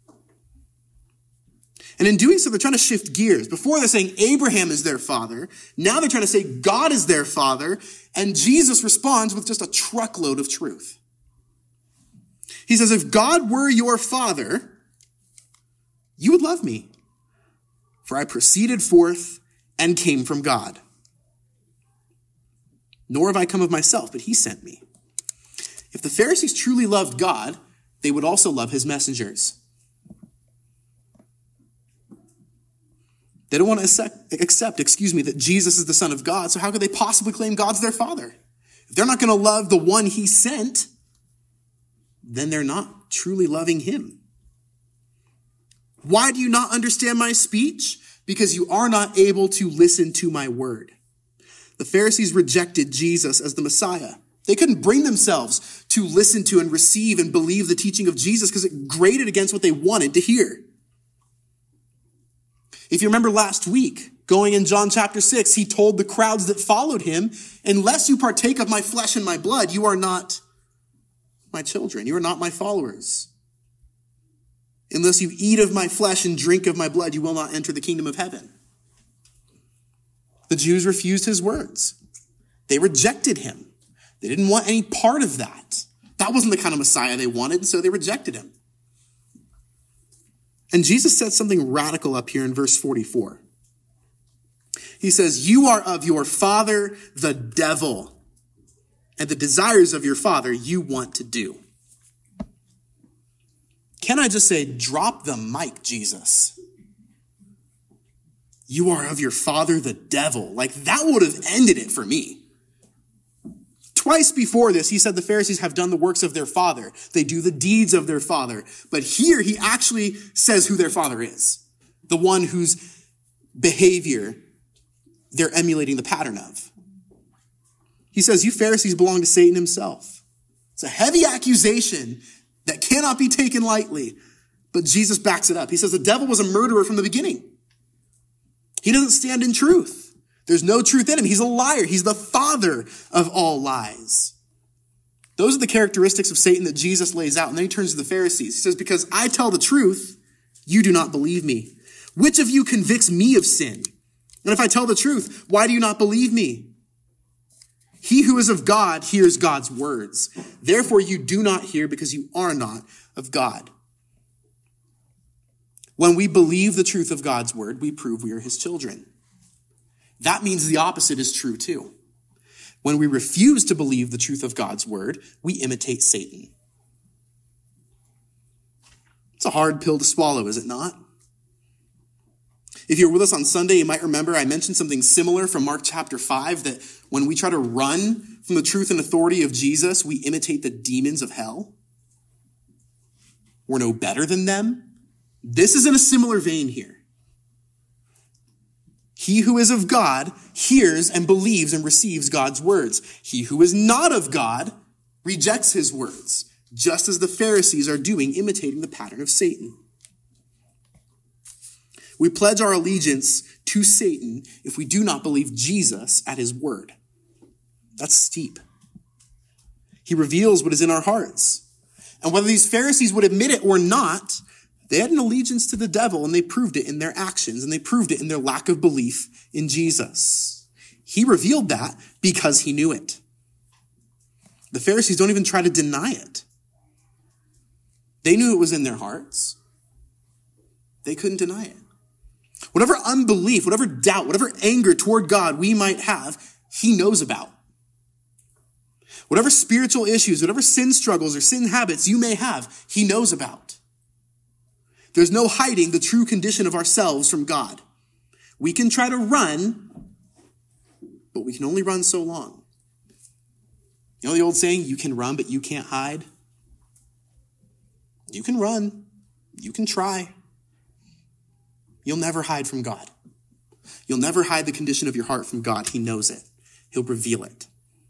S1: And in doing so, they're trying to shift gears. Before they're saying Abraham is their father. Now they're trying to say God is their father. And Jesus responds with just a truckload of truth. He says, if God were your father, you would love me. For I proceeded forth and came from God. Nor have I come of myself, but he sent me. If the Pharisees truly loved God, they would also love his messengers. They don't want to accept, that Jesus is the Son of God, so how could they possibly claim God's their Father? If they're not going to love the one he sent, then they're not truly loving him. Why do you not understand my speech? Because you are not able to listen to my word. The Pharisees rejected Jesus as the Messiah. They couldn't bring themselves to listen to and receive and believe the teaching of Jesus because it grated against what they wanted to hear. If you remember last week, going in John chapter 6, he told the crowds that followed him, unless you partake of my flesh and my blood, you are not my children. You are not my followers. Unless you eat of my flesh and drink of my blood, you will not enter the kingdom of heaven. The Jews refused his words. They rejected him. They didn't want any part of that. That wasn't the kind of Messiah they wanted, so they rejected him. And Jesus said something radical up here in verse 44. He says, you are of your father, the devil, and the desires of your father you want to do. Can I just say, drop the mic, Jesus? You are of your father, the devil. Like, that would have ended it for me. Twice before this, he said the Pharisees have done the works of their father. They do the deeds of their father. But here, he actually says who their father is. The one whose behavior they're emulating the pattern of. He says, you Pharisees belong to Satan himself. It's a heavy accusation that cannot be taken lightly. But Jesus backs it up. He says the devil was a murderer from the beginning. He doesn't stand in truth. There's no truth in him. He's a liar. He's the father of all lies. Those are the characteristics of Satan that Jesus lays out. And then he turns to the Pharisees. He says, because I tell the truth, you do not believe me. Which of you convicts me of sin? And if I tell the truth, why do you not believe me? He who is of God hears God's words. Therefore you do not hear because you are not of God. When we believe the truth of God's word, we prove we are his children. That means the opposite is true too. When we refuse to believe the truth of God's word, we imitate Satan. It's a hard pill to swallow, is it not? If you were with us on Sunday, you might remember I mentioned something similar from Mark chapter 5, that when we try to run from the truth and authority of Jesus, we imitate the demons of hell. We're no better than them. This is in a similar vein here. He who is of God hears and believes and receives God's words. He who is not of God rejects his words, just as the Pharisees are doing, imitating the pattern of Satan. We pledge our allegiance to Satan if we do not believe Jesus at his word. That's steep. He reveals what is in our hearts. And whether these Pharisees would admit it or not, they had an allegiance to the devil, and they proved it in their actions, and they proved it in their lack of belief in Jesus. He revealed that because he knew it. The Pharisees don't even try to deny it. They knew it was in their hearts. They couldn't deny it. Whatever unbelief, whatever doubt, whatever anger toward God we might have, he knows about. Whatever spiritual issues, whatever sin struggles or sin habits you may have, he knows about. There's no hiding the true condition of ourselves from God. We can try to run, but we can only run so long. You know the old saying, you can run, but you can't hide? You can run. You can try. You'll never hide from God. You'll never hide the condition of your heart from God. He knows it. He'll reveal it.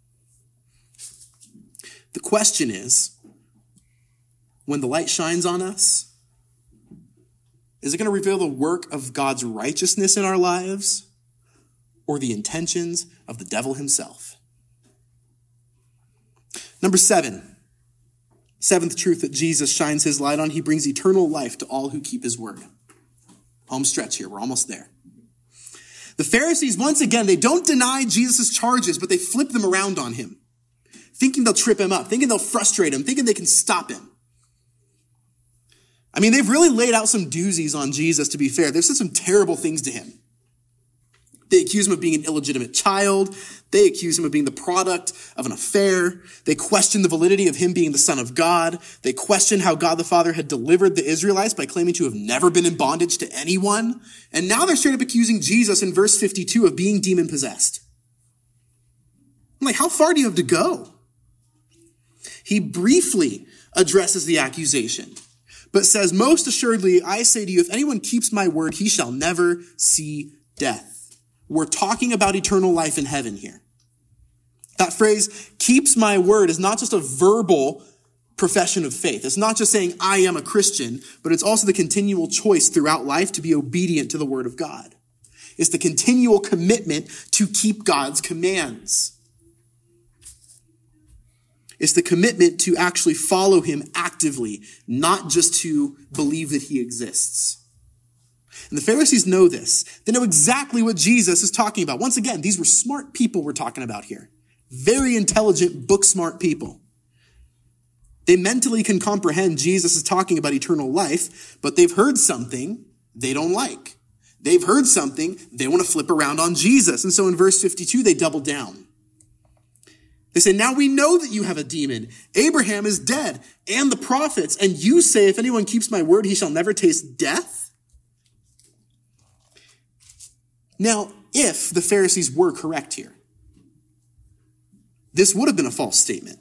S1: The question is, when the light shines on us, is it going to reveal the work of God's righteousness in our lives or the intentions of the devil himself? Number 7, seventh truth that Jesus shines his light on, he brings eternal life to all who keep his word. Home stretch here. We're almost there. The Pharisees, once again, they don't deny Jesus' charges, but they flip them around on him, thinking they'll trip him up, thinking they'll frustrate him, thinking they can stop him. I mean, they've really laid out some doozies on Jesus, to be fair. They've said some terrible things to him. They accuse him of being an illegitimate child. They accuse him of being the product of an affair. They question the validity of him being the Son of God. They question how God the Father had delivered the Israelites by claiming to have never been in bondage to anyone. And now they're straight up accusing Jesus in verse 52 of being demon-possessed. I'm like, how far do you have to go? He briefly addresses the accusation, but says, most assuredly, I say to you, if anyone keeps my word, he shall never see death. We're talking about eternal life in heaven here. That phrase, keeps my word, is not just a verbal profession of faith. It's not just saying, I am a Christian, but it's also the continual choice throughout life to be obedient to the word of God. It's the continual commitment to keep God's commands. It's the commitment to actually follow him actively, not just to believe that he exists. And the Pharisees know this. They know exactly what Jesus is talking about. Once again, these were smart people we're talking about here. Very intelligent, book-smart people. They mentally can comprehend Jesus is talking about eternal life, but they've heard something they don't like. They've heard something they want to flip around on Jesus. And so in verse 52, they double down. They say, now we know that you have a demon. Abraham is dead, and the prophets, and you say, if anyone keeps my word, he shall never taste death? Now, if the Pharisees were correct here, this would have been a false statement.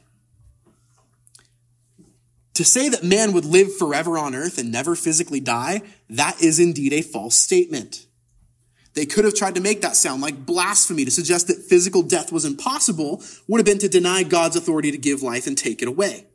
S1: To say that man would live forever on earth and never physically die, that is indeed a false statement. They could have tried to make that sound like blasphemy. To suggest that physical death was impossible would have been to deny God's authority to give life and take it away.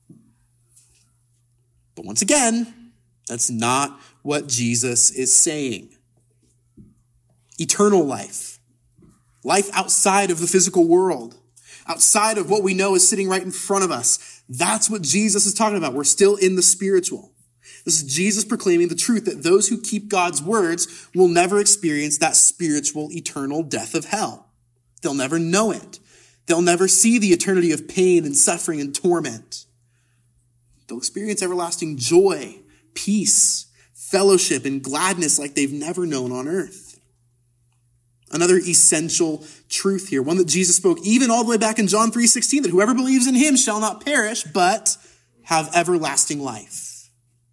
S1: But once again, that's not what Jesus is saying. Eternal life. Life outside of the physical world. Outside of what we know is sitting right in front of us. That's what Jesus is talking about. We're still in the spiritual. This is Jesus proclaiming the truth that those who keep God's words will never experience that spiritual, eternal death of hell. They'll never know it. They'll never see the eternity of pain and suffering and torment. They'll experience everlasting joy, peace, fellowship, and gladness like they've never known on earth. Another essential truth here, one that Jesus spoke even all the way back in John 3:16, that whoever believes in him shall not perish, but have everlasting life.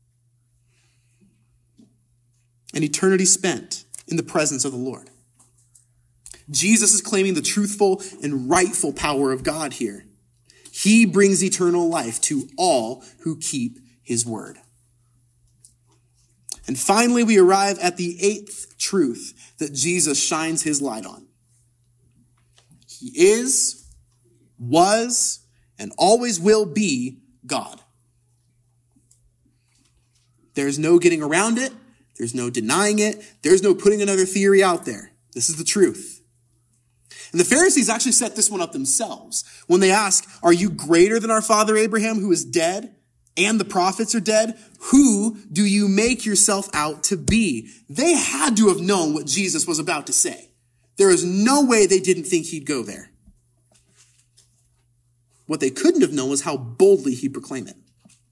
S1: An eternity spent in the presence of the Lord. Jesus is claiming the truthful and rightful power of God here. He brings eternal life to all who keep his word. And finally, we arrive at the 8th truth that Jesus shines his light on. He is, was, and always will be God. There's no getting around it. There's no denying it. There's no putting another theory out there. This is the truth. And the Pharisees actually set this one up themselves. When they ask, are you greater than our father Abraham, who is dead, and the prophets are dead? Who do you make yourself out to be? They had to have known what Jesus was about to say. There is no way they didn't think he'd go there. What they couldn't have known was how boldly he'd proclaim it.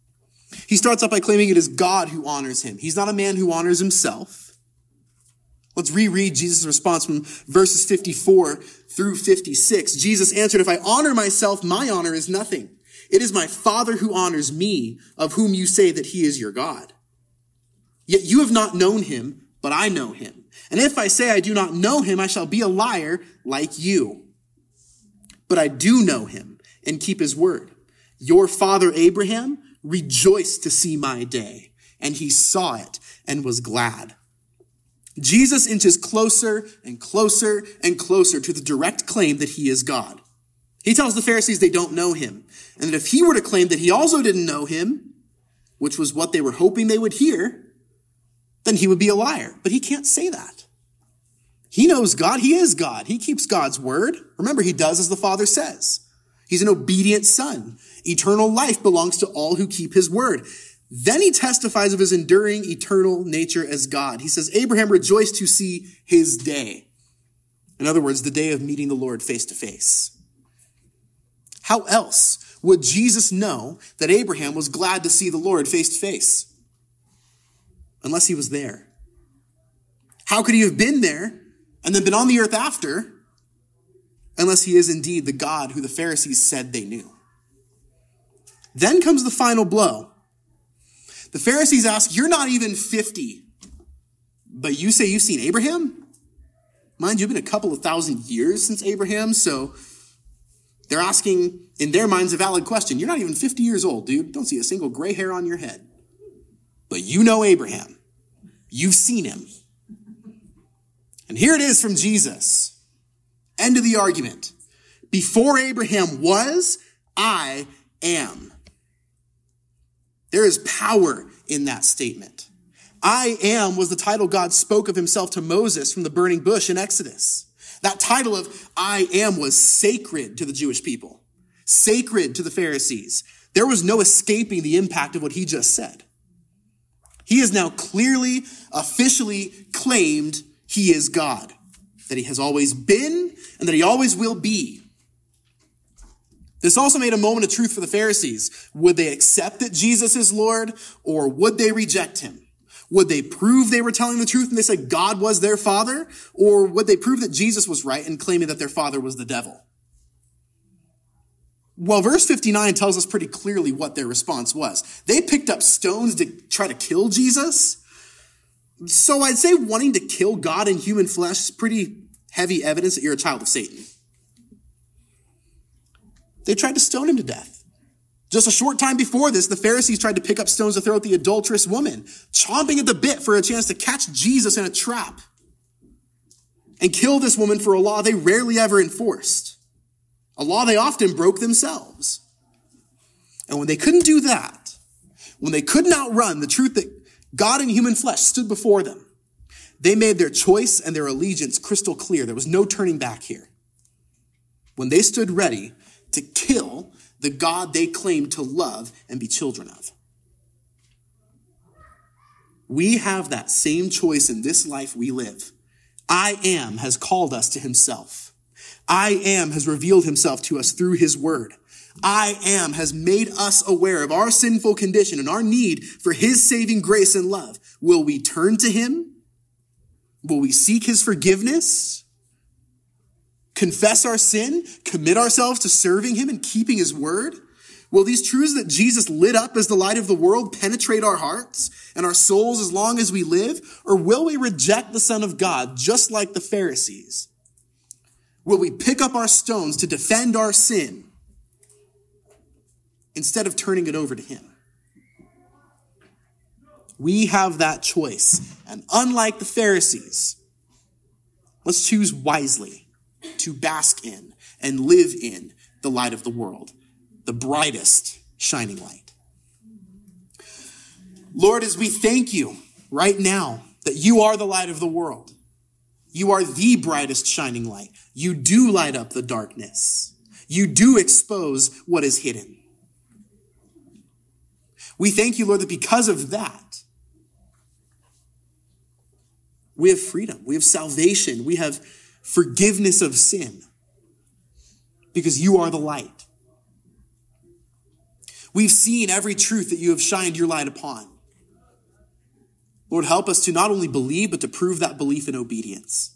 S1: He starts out by claiming it is God who honors him. He's not a man who honors himself. Let's reread Jesus' response from verses 54 through 56. Jesus answered, "If I honor myself, my honor is nothing. It is my Father who honors me, of whom you say that he is your God. Yet you have not known him, but I know him. And if I say I do not know him, I shall be a liar like you. But I do know him and keep his word. Your father Abraham rejoiced to see my day, and he saw it and was glad." Jesus inches closer and closer and closer to the direct claim that he is God. He tells the Pharisees they don't know him, and that if he were to claim that he also didn't know him, which was what they were hoping they would hear, then he would be a liar. But he can't say that. He knows God. He is God. He keeps God's word. Remember, he does as the Father says. He's an obedient son. Eternal life belongs to all who keep his word. Then he testifies of his enduring eternal nature as God. He says, Abraham rejoiced to see his day. In other words, the day of meeting the Lord face to face. How else would Jesus know that Abraham was glad to see the Lord face to face? Unless he was there. How could he have been there and then been on the earth after, unless he is indeed the God who the Pharisees said they knew? Then comes the final blow. The Pharisees ask, "You're not even 50, but you say you've seen Abraham?" Mind you, it's been a couple of thousand years since Abraham, so they're asking, in their minds, a valid question. You're not even 50 years old, dude. Don't see a single gray hair on your head. But you know Abraham. You've seen him. And here it is from Jesus. End of the argument. Before Abraham was, I am. There is power in that statement. I am was the title God spoke of himself to Moses from the burning bush in Exodus. That title of I am was sacred to the Jewish people, sacred to the Pharisees. There was no escaping the impact of what he just said. He has now clearly, officially claimed he is God, that he has always been and that he always will be. This also made a moment of truth for the Pharisees. Would they accept that Jesus is Lord, or would they reject him? Would they prove they were telling the truth and they said God was their father? Or would they prove that Jesus was right in claiming that their father was the devil? Well, verse 59 tells us pretty clearly what their response was. They picked up stones to try to kill Jesus. So I'd say wanting to kill God in human flesh is pretty heavy evidence that you're a child of Satan. They tried to stone him to death. Just a short time before this, the Pharisees tried to pick up stones to throw at the adulterous woman, chomping at the bit for a chance to catch Jesus in a trap and kill this woman for a law they rarely ever enforced, a law they often broke themselves. And when they couldn't do that, when they couldn't outrun the truth that God in human flesh stood before them, they made their choice and their allegiance crystal clear. There was no turning back here. When they stood ready to kill the God they claimed to love and be children of. We have that same choice in this life we live. I am has called us to himself. I am has revealed himself to us through his word. I am has made us aware of our sinful condition and our need for his saving grace and love. Will we turn to him? Will we seek his forgiveness? Confess our sin, commit ourselves to serving him and keeping his word? Will these truths that Jesus lit up as the light of the world penetrate our hearts and our souls as long as we live? Or will we reject the Son of God just like the Pharisees? Will we pick up our stones to defend our sin instead of turning it over to him? We have that choice. And unlike the Pharisees, let's choose wisely to bask in and live in the light of the world, the brightest shining light. Lord, as we thank you right now that you are the light of the world, you are the brightest shining light. You do light up the darkness. You do expose what is hidden. We thank you, Lord, that because of that, we have freedom, we have salvation, we have forgiveness of sin, because you are the light. We've seen every truth that you have shined your light upon. Lord, help us to not only believe, but to prove that belief in obedience.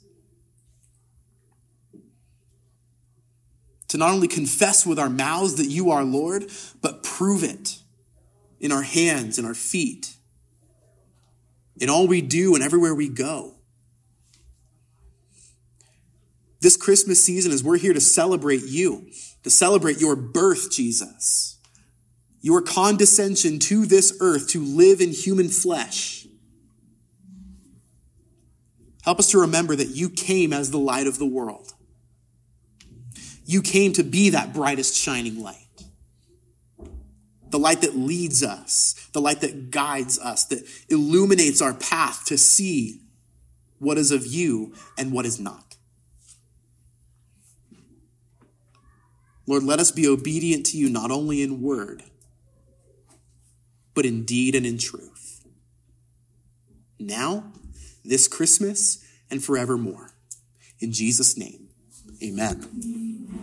S1: To not only confess with our mouths that you are Lord, but prove it in our hands and our feet, in all we do and everywhere we go. This Christmas season, as we're here to celebrate you, to celebrate your birth, Jesus, your condescension to this earth to live in human flesh, help us to remember that you came as the light of the world. You came to be that brightest shining light. The light that leads us, the light that guides us, that illuminates our path to see what is of you and what is not. Lord, let us be obedient to you not only in word, but in deed and in truth. Now, this Christmas, and forevermore. In Jesus' name, amen.